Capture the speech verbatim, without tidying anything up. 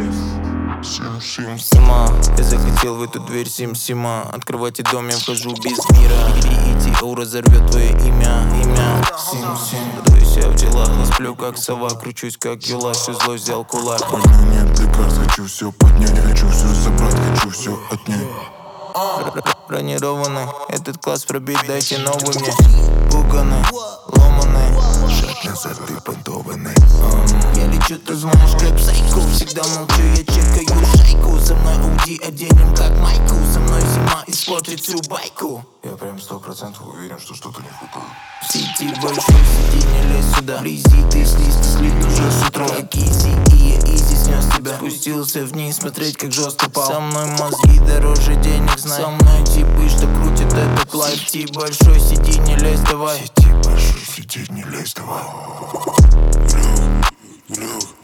Сима, я захотел в эту дверь Сим-Сима. Открывайте дом, я вхожу без мира. И Ди-Оу разорвет твое имя, имя Сим-Сим. Дуюсь я в делах, но сплю как сова. Кручусь как юла, всю злость взял кулак. Больно нет лекарств, хочу все поднять. Хочу все забрать, хочу все отнять. Бронированный, этот класс пробить, дайте новый мне. Пуганый, ломаный, Шаг назад, ты понтованный. Я лечу, ты знаешь, как псайку. Всегда молчу, я чекаю шайку. За мной Ауди оденем как майку. За мной зима испортит всю байку. Я прям сто процентов уверен, что что-то не хватает. В сети большой, сиди, не лезь сюда. Вблизи ты слизь, ты слит уже с утра. Как изи, и я изи снес тебя. Спустился вниз, смотреть, как жестко пал. Со мной мозги дороже денег, знай. Со мной типы, что крутит этот лайф. Сети большой, сиди, не лезь, давай. Сети большой, сиди, не лезь, давай. Враг, враг.